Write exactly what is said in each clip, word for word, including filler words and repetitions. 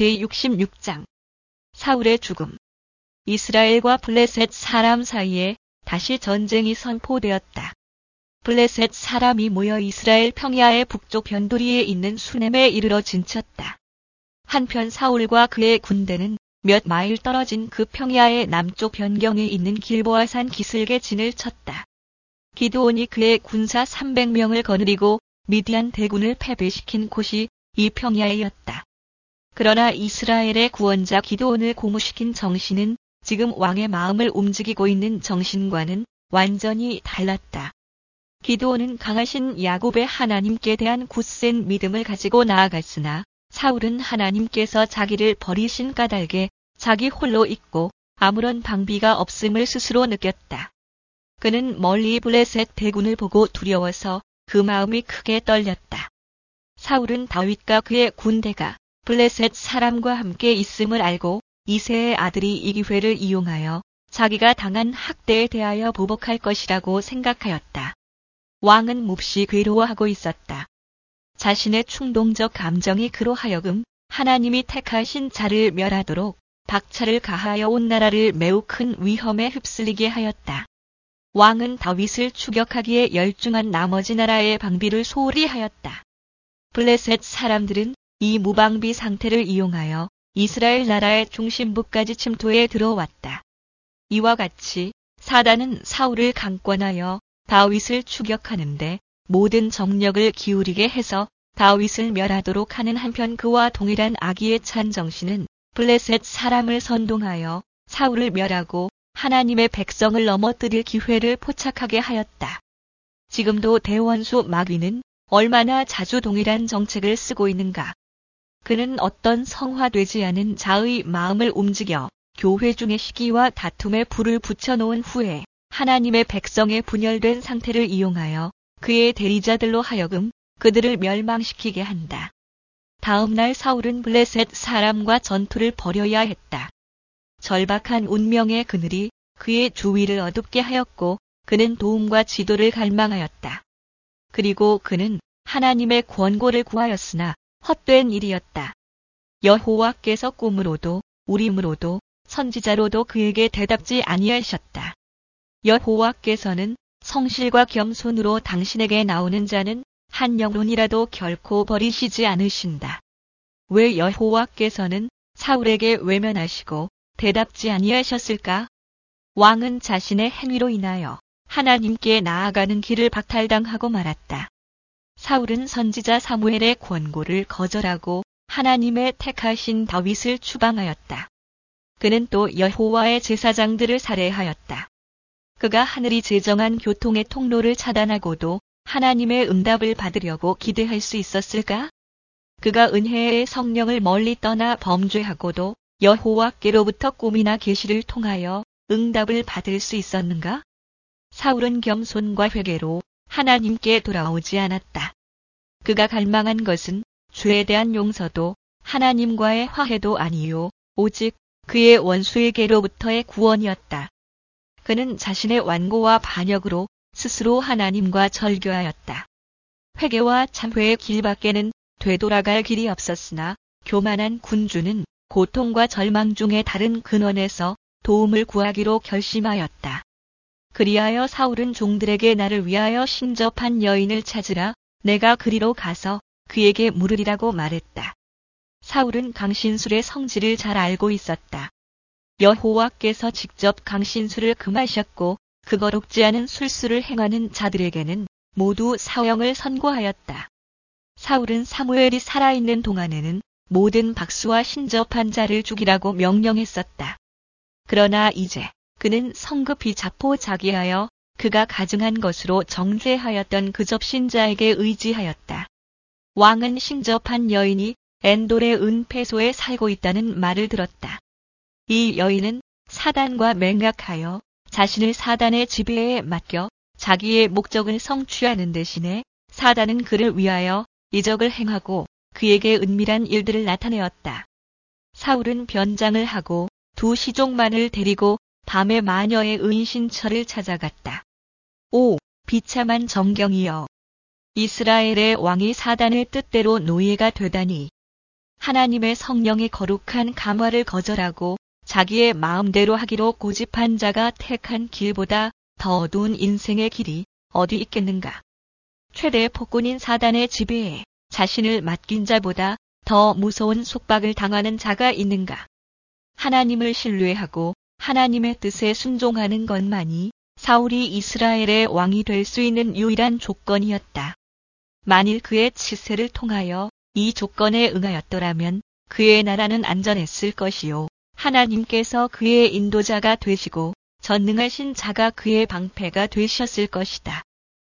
제육십육 장 사울의 죽음. 이스라엘과 블레셋 사람 사이에 다시 전쟁이 선포되었다. 블레셋 사람이 모여 이스라엘 평야의 북쪽 변두리에 있는 수넴에 이르러 진쳤다. 한편 사울과 그의 군대는 몇 마일 떨어진 그 평야의 남쪽 변경에 있는 길보아산 기슭에 진을 쳤다. 기드온이 그의 군사 삼백 명을 거느리고 미디안 대군을 패배시킨 곳이 이 평야이었다. 그러나 이스라엘의 구원자 기드온을 고무시킨 정신은 지금 왕의 마음을 움직이고 있는 정신과는 완전히 달랐다. 기드온은 강하신 야곱의 하나님께 대한 굳센 믿음을 가지고 나아갔으나 사울은 하나님께서 자기를 버리신 까닭에 자기 홀로 있고 아무런 방비가 없음을 스스로 느꼈다. 그는 멀리 블레셋 대군을 보고 두려워서 그 마음이 크게 떨렸다. 사울은 다윗과 그의 군대가 블레셋 사람과 함께 있음을 알고 이새의 아들이 이 기회를 이용하여 자기가 당한 학대에 대하여 보복할 것이라고 생각하였다. 왕은 몹시 괴로워하고 있었다. 자신의 충동적 감정이 그로 하여금 하나님이 택하신 자를 멸하도록 박차를 가하여 온 나라를 매우 큰 위험에 휩쓸리게 하였다. 왕은 다윗을 추격하기에 열중한 나머지 나라의 방비를 소홀히 하였다. 블레셋 사람들은 이 무방비 상태를 이용하여 이스라엘 나라의 중심부까지 침투해 들어왔다. 이와 같이 사단은 사울을 강권하여 다윗을 추격하는데 모든 정력을 기울이게 해서 다윗을 멸하도록 하는 한편 그와 동일한 악의에 찬 정신은 블레셋 사람을 선동하여 사울을 멸하고 하나님의 백성을 넘어뜨릴 기회를 포착하게 하였다. 지금도 대원수 마귀는 얼마나 자주 동일한 정책을 쓰고 있는가. 그는 어떤 성화되지 않은 자의 마음을 움직여 교회 중의 시기와 다툼에 불을 붙여놓은 후에 하나님의 백성의 분열된 상태를 이용하여 그의 대리자들로 하여금 그들을 멸망시키게 한다. 다음 날 사울은 블레셋 사람과 전투를 벌여야 했다. 절박한 운명의 그늘이 그의 주위를 어둡게 하였고 그는 도움과 지도를 갈망하였다. 그리고 그는 하나님의 권고를 구하였으나 헛된 일이었다. 여호와께서 꿈으로도 우림으로도 선지자로도 그에게 대답지 아니하셨다. 여호와께서는 성실과 겸손으로 당신에게 나오는 자는 한 영혼이라도 결코 버리시지 않으신다. 왜 여호와께서는 사울에게 외면하시고 대답지 아니하셨을까? 왕은 자신의 행위로 인하여 하나님께 나아가는 길을 박탈당하고 말았다. 사울은 선지자 사무엘의 권고를 거절하고 하나님의 택하신 다윗을 추방하였다. 그는 또 여호와의 제사장들을 살해하였다. 그가 하늘이 제정한 교통의 통로를 차단하고도 하나님의 응답을 받으려고 기대할 수 있었을까? 그가 은혜의 성령을 멀리 떠나 범죄하고도 여호와께로부터 꿈이나 계시를 통하여 응답을 받을 수 있었는가? 사울은 겸손과 회개로 하나님께 돌아오지 않았다. 그가 갈망한 것은 죄에 대한 용서도 하나님과의 화해도 아니요 오직 그의 원수에게로부터의 구원이었다. 그는 자신의 완고와 반역으로 스스로 하나님과 절교하였다. 회개와 참회의 길밖에는 되돌아갈 길이 없었으나 교만한 군주는 고통과 절망 중에 다른 근원에서 도움을 구하기로 결심하였다. 그리하여 사울은 종들에게 나를 위하여 신접한 여인을 찾으라, 내가 그리로 가서 그에게 물으리라고 말했다. 사울은 강신술의 성질을 잘 알고 있었다. 여호와께서 직접 강신술을 금하셨고 그거롭지 않은 술수를 행하는 자들에게는 모두 사형을 선고하였다. 사울은 사무엘이 살아있는 동안에는 모든 박수와 신접한 자를 죽이라고 명령했었다. 그러나 이제 그는 성급히 자포자기하여 그가 가증한 것으로 정죄하였던 그 접신자에게 의지하였다. 왕은 신접한 여인이 엔돌의 은폐소에 살고 있다는 말을 들었다. 이 여인은 사단과 맹약하여 자신을 사단의 지배에 맡겨 자기의 목적을 성취하는 대신에 사단은 그를 위하여 이적을 행하고 그에게 은밀한 일들을 나타내었다. 사울은 변장을 하고 두 시종만을 데리고 밤에 마녀의 은신처를 찾아갔다. 오, 비참한 정경이여! 이스라엘의 왕이 사단의 뜻대로 노예가 되다니. 하나님의 성령의 거룩한 감화를 거절하고 자기의 마음대로 하기로 고집한 자가 택한 길보다 더 어두운 인생의 길이 어디 있겠는가? 최대 폭군인 사단의 지배에 자신을 맡긴 자보다 더 무서운 속박을 당하는 자가 있는가? 하나님을 신뢰하고 하나님의 뜻에 순종하는 것만이 사울이 이스라엘의 왕이 될 수 있는 유일한 조건이었다. 만일 그의 치세를 통하여 이 조건에 응하였더라면 그의 나라는 안전했을 것이요. 하나님께서 그의 인도자가 되시고 전능하신 자가 그의 방패가 되셨을 것이다.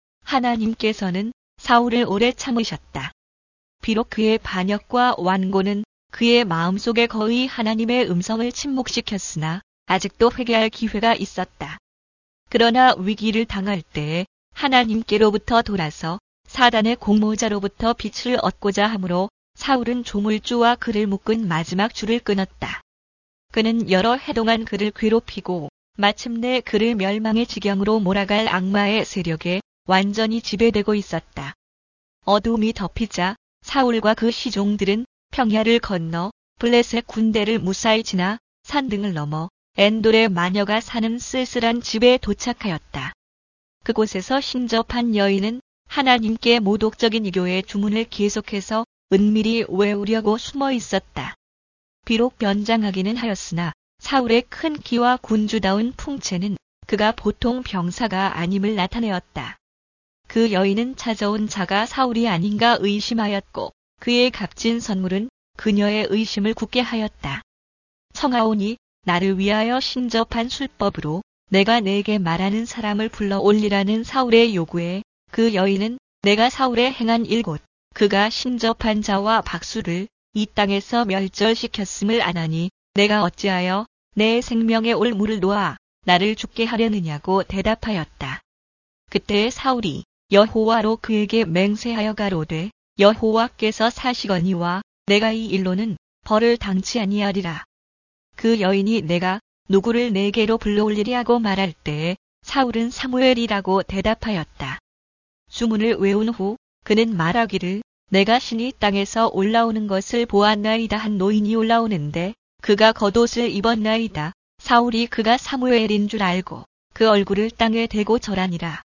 하나님께서는 사울을 오래 참으셨다. 비록 그의 반역과 완고는 그의 마음속에 거의 하나님의 음성을 침묵시켰으나 아직도 회개할 기회가 있었다. 그러나 위기를 당할 때에 하나님께로부터 돌아서 사단의 공모자로부터 빛을 얻고자 하므로 사울은 조물주와 그를 묶은 마지막 줄을 끊었다. 그는 여러 해 동안 그를 괴롭히고 마침내 그를 멸망의 지경으로 몰아갈 악마의 세력에 완전히 지배되고 있었다. 어둠이 덮이자 사울과 그 시종들은 평야를 건너 블레셋 군대를 무사히 지나 산등을 넘어 엔돌의 마녀가 사는 쓸쓸한 집에 도착하였다. 그곳에서 신접한 여인은 하나님께 모독적인 이교의 주문을 계속해서 은밀히 외우려고 숨어 있었다. 비록 변장하기는 하였으나 사울의 큰 키와 군주다운 풍채는 그가 보통 병사가 아님을 나타내었다. 그 여인은 찾아온 자가 사울이 아닌가 의심하였고 그의 값진 선물은 그녀의 의심을 굳게 하였다. 청하오니 나를 위하여 신접한 술법으로 내가 내게 말하는 사람을 불러 올리라는 사울의 요구에 그 여인은 내가 사울의 행한 일곱 그가 신접한 자와 박수를 이 땅에서 멸절시켰음을 아나니 내가 어찌하여 내 생명에 올 물을 놓아 나를 죽게 하려느냐고 대답하였다. 그때 사울이 여호와로 그에게 맹세하여 가로되 여호와께서 사시거니와 내가 이 일로는 벌을 당치 아니하리라. 그 여인이 내가 누구를 내게로 불러올리리하고 말할 때에 사울은 사무엘이라고 대답하였다. 주문을 외운 후 그는 말하기를 내가 신이 땅에서 올라오는 것을 보았나이다 한 노인이 올라오는데 그가 겉옷을 입었나이다. 사울이 그가 사무엘인 줄 알고 그 얼굴을 땅에 대고 절하니라.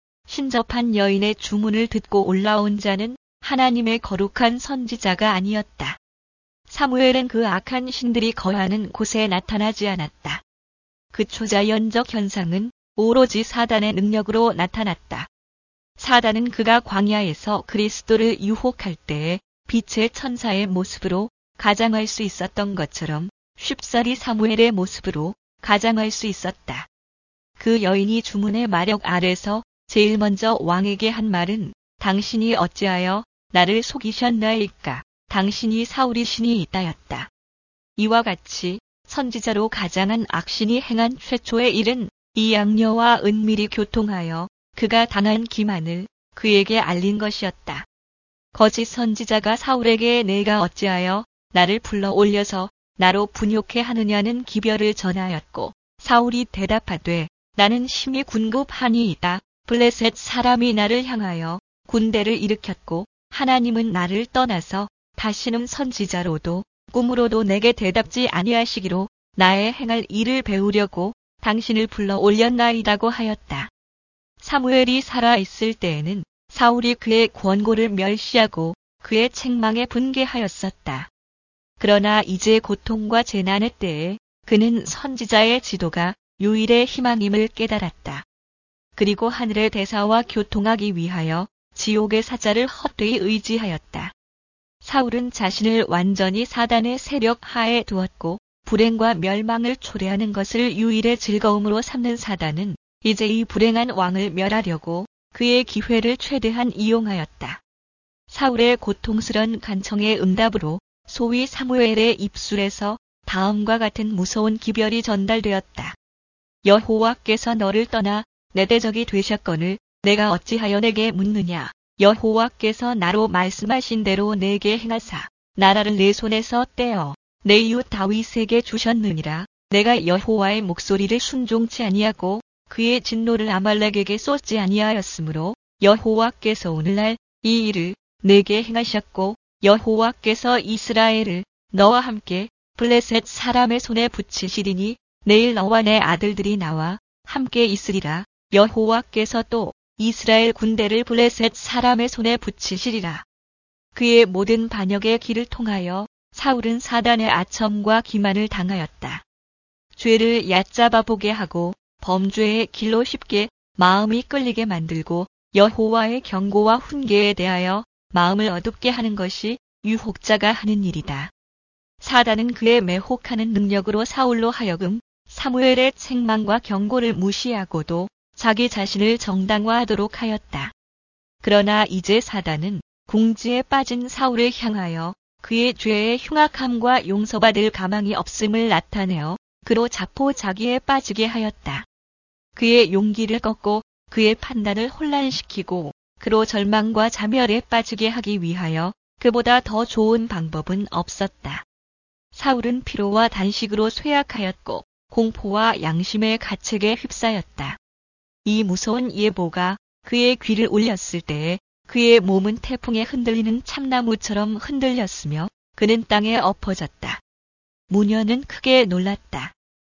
신접한 여인의 주문을 듣고 올라온 자는 하나님의 거룩한 선지자가 아니었다. 사무엘은 그 악한 신들이 거하는 곳에 나타나지 않았다. 그 초자연적 현상은 오로지 사단의 능력으로 나타났다. 사단은 그가 광야에서 그리스도를 유혹할 때에 빛의 천사의 모습으로 가장할 수 있었던 것처럼 쉽사리 사무엘의 모습으로 가장할 수 있었다. 그 여인이 주문의 마력 아래서 제일 먼저 왕에게 한 말은 당신이 어찌하여 나를 속이셨나이까? 당신이 사울이 신이 있다였다. 이와 같이 선지자로 가장한 악신이 행한 최초의 일은 이 양녀와 은밀히 교통하여 그가 당한 기만을 그에게 알린 것이었다. 거짓 선지자가 사울에게 내가 어찌하여 나를 불러 올려서 나로 분욕해 하느냐는 기별을 전하였고 사울이 대답하되 나는 심히 군급하니이다. 블레셋 사람이 나를 향하여 군대를 일으켰고 하나님은 나를 떠나서 다시는 선지자로도 꿈으로도 내게 대답지 아니하시기로 나의 행할 일을 배우려고 당신을 불러 올렸나이다고 하였다. 사무엘이 살아있을 때에는 사울이 그의 권고를 멸시하고 그의 책망에 분개하였었다. 그러나 이제 고통과 재난의 때에 그는 선지자의 지도가 유일의 희망임을 깨달았다. 그리고 하늘의 대사와 교통하기 위하여 지옥의 사자를 헛되이 의지하였다. 사울은 자신을 완전히 사단의 세력 하에 두었고 불행과 멸망을 초래하는 것을 유일의 즐거움으로 삼는 사단은 이제 이 불행한 왕을 멸하려고 그의 기회를 최대한 이용하였다. 사울의 고통스런 간청의 응답으로 소위 사무엘의 입술에서 다음과 같은 무서운 기별이 전달되었다. 여호와께서 너를 떠나 내 대적이 되셨거늘 내가 어찌하여 내게 묻느냐. 여호와께서 나로 말씀하신 대로 내게 행하사 나라를 내 손에서 떼어 내 이웃 다윗에게 주셨느니라. 내가 여호와의 목소리를 순종치 아니하고 그의 진노를 아말렉에게 쏟지 아니하였으므로 여호와께서 오늘날 이 일을 내게 행하셨고 여호와께서 이스라엘을 너와 함께 블레셋 사람의 손에 붙이시리니 내일 너와 내 아들들이 나와 함께 있으리라. 여호와께서 또 이스라엘 군대를 블레셋 사람의 손에 붙이시리라. 그의 모든 반역의 길을 통하여 사울은 사단의 아첨과 기만을 당하였다. 죄를 얕잡아 보게 하고 범죄의 길로 쉽게 마음이 끌리게 만들고 여호와의 경고와 훈계에 대하여 마음을 어둡게 하는 것이 유혹자가 하는 일이다. 사단은 그의 매혹하는 능력으로 사울로 하여금 사무엘의 책망과 경고를 무시하고도 자기 자신을 정당화하도록 하였다. 그러나 이제 사단은 궁지에 빠진 사울을 향하여 그의 죄의 흉악함과 용서받을 가망이 없음을 나타내어 그로 자포자기에 빠지게 하였다. 그의 용기를 꺾고 그의 판단을 혼란시키고 그로 절망과 자멸에 빠지게 하기 위하여 그보다 더 좋은 방법은 없었다. 사울은 피로와 단식으로 쇠약하였고 공포와 양심의 가책에 휩싸였다. 이 무서운 예보가 그의 귀를 울렸을 때에 그의 몸은 태풍에 흔들리는 참나무처럼 흔들렸으며 그는 땅에 엎어졌다. 무녀는 크게 놀랐다.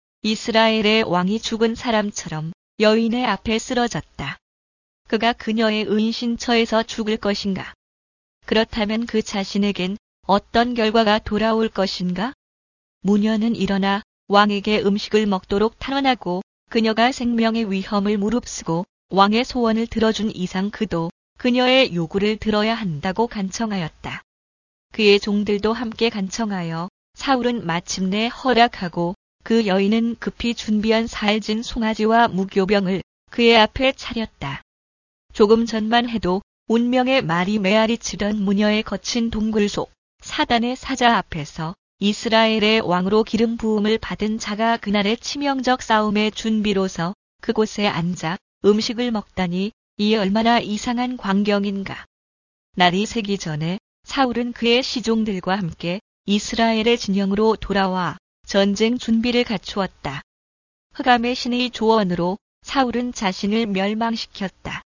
이스라엘의 왕이 죽은 사람처럼 여인의 앞에 쓰러졌다. 그가 그녀의 은신처에서 죽을 것인가? 그렇다면 그 자신에겐 어떤 결과가 돌아올 것인가? 무녀는 일어나 왕에게 음식을 먹도록 탄원하고 그녀가 생명의 위험을 무릅쓰고 왕의 소원을 들어준 이상 그도 그녀의 요구를 들어야 한다고 간청하였다. 그의 종들도 함께 간청하여 사울은 마침내 허락하고 그 여인은 급히 준비한 살진 송아지와 무교병을 그의 앞에 차렸다. 조금 전만 해도 운명의 말이 메아리치던 무녀의 거친 동굴 속 사단의 사자 앞에서 이스라엘의 왕으로 기름 부음을 받은 자가 그날의 치명적 싸움의 준비로서 그곳에 앉아 음식을 먹다니 이 얼마나 이상한 광경인가. 날이 새기 전에 사울은 그의 시종들과 함께 이스라엘의 진영으로 돌아와 전쟁 준비를 갖추었다. 흑암의 신의 조언으로 사울은 자신을 멸망시켰다.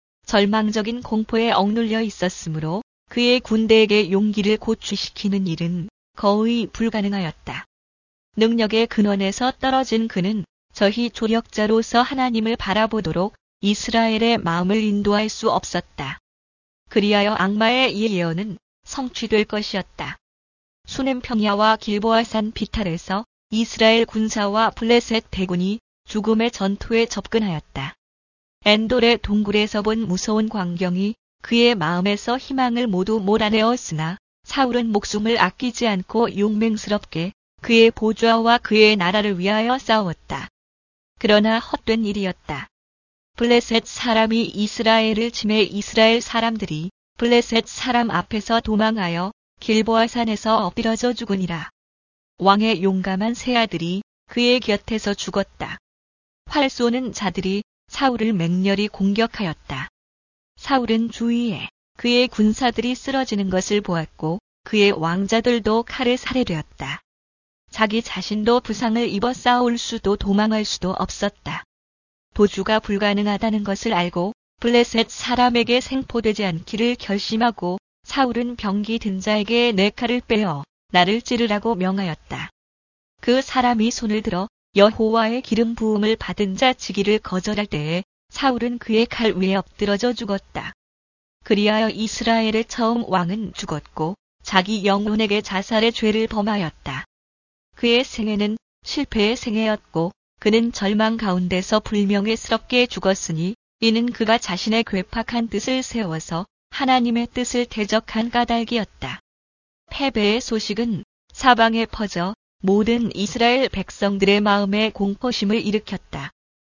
절망적인 공포에 억눌려 있었으므로 그의 군대에게 용기를 고취시키는 일은 거의 불가능하였다. 능력의 근원에서 떨어진 그는 저희 조력자로서 하나님을 바라보도록 이스라엘의 마음을 인도할 수 없었다. 그리하여 악마의 이 예언은 성취될 것이었다. 수넴 평야와 길보아산 비탈에서 이스라엘 군사와 블레셋 대군이 죽음의 전투에 접근하였다. 엔돌의 동굴에서 본 무서운 광경이 그의 마음에서 희망을 모두 몰아내었으나 사울은 목숨을 아끼지 않고 용맹스럽게 그의 보좌와 그의 나라를 위하여 싸웠다. 그러나 헛된 일이었다. 블레셋 사람이 이스라엘을 침해 이스라엘 사람들이 블레셋 사람 앞에서 도망하여 길보아산에서 엎드러져 죽으니라. 왕의 용감한 세 아들이 그의 곁에서 죽었다. 활 쏘는 자들이 사울을 맹렬히 공격하였다. 사울은 주위에 그의 군사들이 쓰러지는 것을 보았고 그의 왕자들도 칼에 살해되었다. 자기 자신도 부상을 입어 싸울 수도 도망할 수도 없었다. 도주가 불가능하다는 것을 알고 블레셋 사람에게 생포되지 않기를 결심하고 사울은 병기 든 자에게 내 칼을 빼어 나를 찌르라고 명하였다. 그 사람이 손을 들어 여호와의 기름 부음을 받은 자 치기를 거절할 때에 사울은 그의 칼 위에 엎드러져 죽었다. 그리하여 이스라엘의 처음 왕은 죽었고 자기 영혼에게 자살의 죄를 범하였다. 그의 생애는 실패의 생애였고 그는 절망 가운데서 불명예스럽게 죽었으니 이는 그가 자신의 괴팍한 뜻을 세워서 하나님의 뜻을 대적한 까닭이었다. 패배의 소식은 사방에 퍼져 모든 이스라엘 백성들의 마음에 공포심을 일으켰다.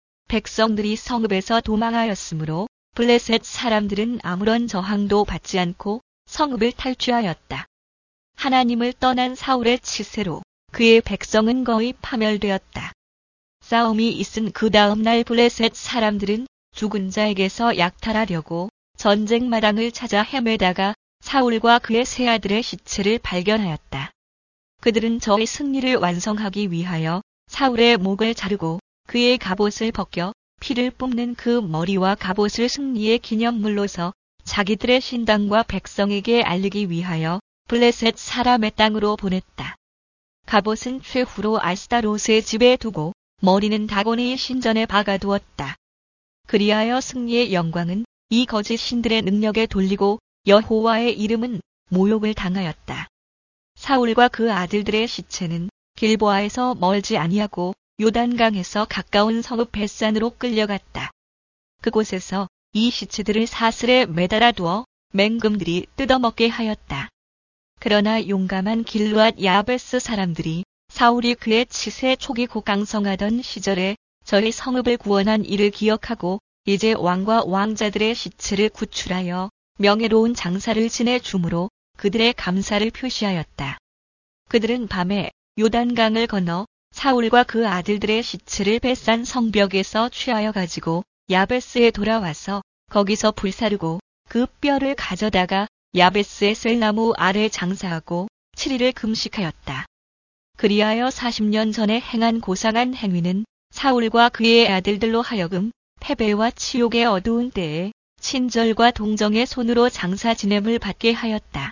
백성들이 성읍에서 도망하였으므로 블레셋 사람들은 아무런 저항도 받지 않고 성읍을 탈취하였다. 하나님을 떠난 사울의 치세로 그의 백성은 거의 파멸되었다. 싸움이 있은 그 다음 날 블레셋 사람들은 죽은 자에게서 약탈하려고 전쟁 마당을 찾아 헤매다가 사울과 그의 세 아들의 시체를 발견하였다. 그들은 저의 승리를 완성하기 위하여 사울의 목을 자르고 그의 갑옷을 벗겨 피를 뿜는 그 머리와 갑옷을 승리의 기념물로서 자기들의 신당과 백성에게 알리기 위하여 블레셋 사람의 땅으로 보냈다. 갑옷은 최후로 아스타롯의 집에 두고 머리는 다곤의 신전에 박아두었다. 그리하여 승리의 영광은 이 거짓 신들의 능력에 돌리고 여호와의 이름은 모욕을 당하였다. 사울과 그 아들들의 시체는 길보아에서 멀지 아니하고 요단강에서 가까운 성읍 벳산으로 끌려갔다. 그곳에서 이 시체들을 사슬에 매달아 두어 맹금들이 뜯어먹게 하였다. 그러나 용감한 길르앗 야베스 사람들이 사울이 그의 치세 초기 고강성하던 시절에 저희 성읍을 구원한 이를 기억하고 이제 왕과 왕자들의 시체를 구출하여 명예로운 장사를 지내 줌으로 그들의 감사를 표시하였다. 그들은 밤에 요단강을 건너 사울과 그 아들들의 시체를 벳산 성벽에서 취하여 가지고 야베스에 돌아와서 거기서 불사르고 그 뼈를 가져다가 야베스의 셀나무 아래 장사하고 칠 일을 금식하였다. 그리하여 사십 년 전에 행한 고상한 행위는 사울과 그의 아들들로 하여금 패배와 치욕의 어두운 때에 친절과 동정의 손으로 장사 지냄을 받게 하였다.